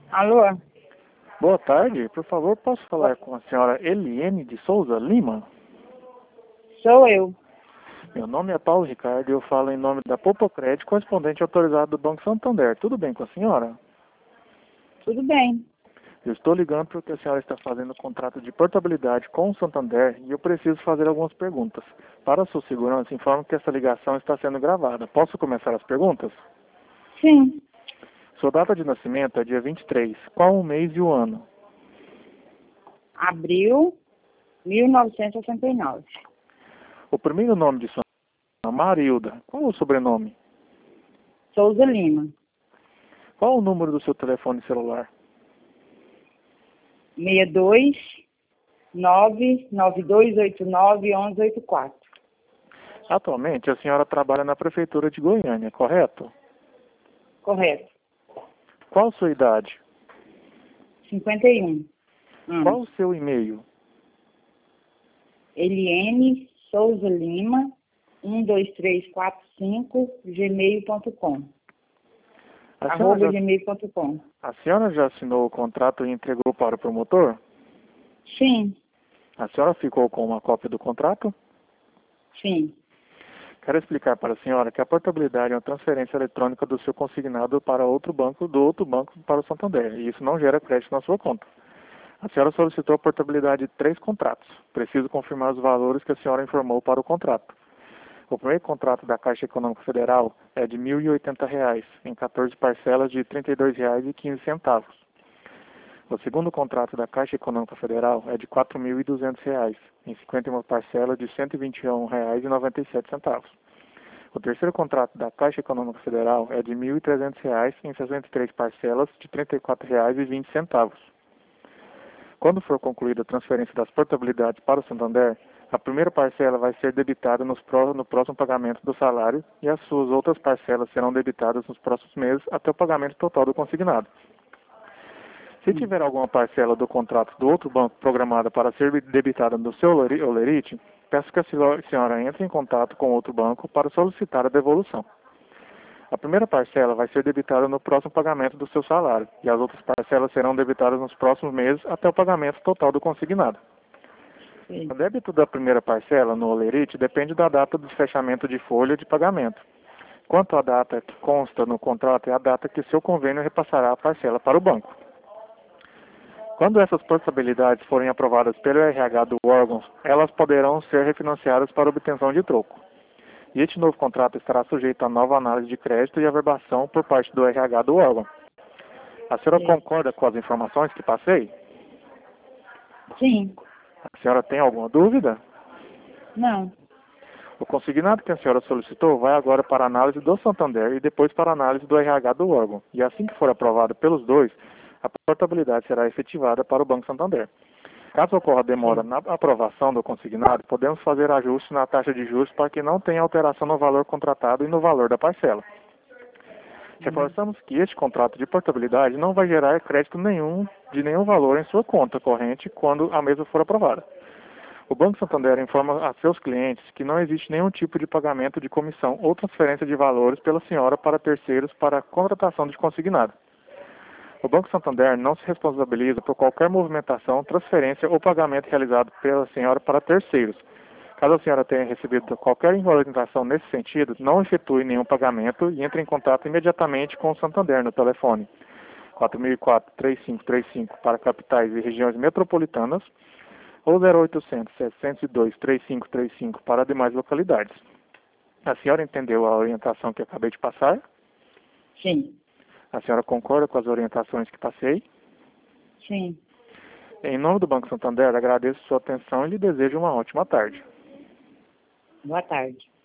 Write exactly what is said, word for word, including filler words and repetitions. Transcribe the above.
Alô? Boa tarde, por favor, posso falar com a senhora Eliene de Souza Lima? Sou eu. Meu nome é Paulo Ricardo e eu falo em nome da Popocred, correspondente autorizado do Banco Santander. Tudo bem com a senhora? Tudo bem. Eu estou ligando porque a senhora está fazendo contrato de portabilidade com o Santander e eu preciso fazer algumas perguntas. Para a sua segurança, informo que essa ligação está sendo gravada. Posso começar as perguntas? Sim. Sua data de nascimento é dia vinte e três. Qual o mês e o ano? Abril mil novecentos e sessenta e nove. O primeiro nome de sua mãe é Marilda. Qual o sobrenome? Souza Lima. Qual o número do seu telefone celular? seis dois nove nove dois oito nove um um oito quatro. Atualmente, a senhora trabalha na Prefeitura de Goiânia, correto? Correto. Qual a sua idade? cinquenta e um Qual anos. o seu e-mail? Eliene Souza Lima um dois três quatro cinco gmail ponto com. A senhora, Arroba já, gmail ponto com. a senhora já assinou o contrato e entregou para o promotor? Sim, A senhora ficou com uma cópia do contrato? sim. Quero explicar para a senhora que a portabilidade é uma transferência eletrônica do seu consignado para outro banco, do outro banco para o Santander, e isso não gera crédito na sua conta. A senhora solicitou a portabilidade de três contratos. Preciso confirmar os valores que a senhora informou para o contrato. O primeiro contrato da Caixa Econômica Federal é de mil e oitenta reais, em quatorze parcelas de trinta e dois reais e quinze centavos. O segundo contrato da Caixa Econômica Federal é de quatro mil e duzentos reais, em cinquenta e uma parcelas de cento e vinte e um reais e noventa e sete centavos. O terceiro contrato da Caixa Econômica Federal é de mil e trezentos reais, em sessenta e três parcelas de trinta e quatro reais e vinte centavos. Quando for concluída a transferência das portabilidades para o Santander, a primeira parcela vai ser debitada nos pró- no próximo pagamento do salário e as suas outras parcelas serão debitadas nos próximos meses até o pagamento total do consignado. Se tiver alguma parcela do contrato do outro banco programada para ser debitada no seu oleri- olerite, peço que a senhora entre em contato com outro banco para solicitar a devolução. A primeira parcela vai ser debitada no próximo pagamento do seu salário e as outras parcelas serão debitadas nos próximos meses até o pagamento total do consignado. Sim. O débito da primeira parcela no olerite depende da data do fechamento de folha de pagamento. Quanto à data que consta no contrato, é a data que seu convênio repassará a parcela para o banco. Quando essas portabilidades forem aprovadas pelo R H do órgão, elas poderão ser refinanciadas para obtenção de troco. E este novo contrato estará sujeito a nova análise de crédito e averbação por parte do R H do órgão. A senhora Sim. concorda com as informações que passei? Sim. A senhora tem alguma dúvida? Não. O consignado que a senhora solicitou vai agora para a análise do Santander e depois para a análise do R H do órgão. E assim que for aprovado pelos dois, a portabilidade será efetivada para o Banco Santander. Caso ocorra demora Sim. na aprovação do consignado, podemos fazer ajuste na taxa de juros para que não tenha alteração no valor contratado e no valor da parcela. Reforçamos que este contrato de portabilidade não vai gerar crédito nenhum de nenhum valor em sua conta corrente quando a mesma for aprovada. O Banco Santander informa a seus clientes que não existe nenhum tipo de pagamento de comissão ou transferência de valores pela senhora para terceiros para a contratação de consignado. O Banco Santander não se responsabiliza por qualquer movimentação, transferência ou pagamento realizado pela senhora para terceiros. Caso a senhora tenha recebido qualquer orientação nesse sentido, não efetue nenhum pagamento e entre em contato imediatamente com o Santander no telefone quatro mil e quatro, três cinco três cinco para capitais e regiões metropolitanas ou zero oitocentos, setecentos e dois, trinta e cinco trinta e cinco para demais localidades. A senhora entendeu a orientação que acabei de passar? Sim. A senhora concorda com as orientações que passei? Sim. Em nome do Banco Santander, agradeço sua atenção e lhe desejo uma ótima tarde. Boa tarde.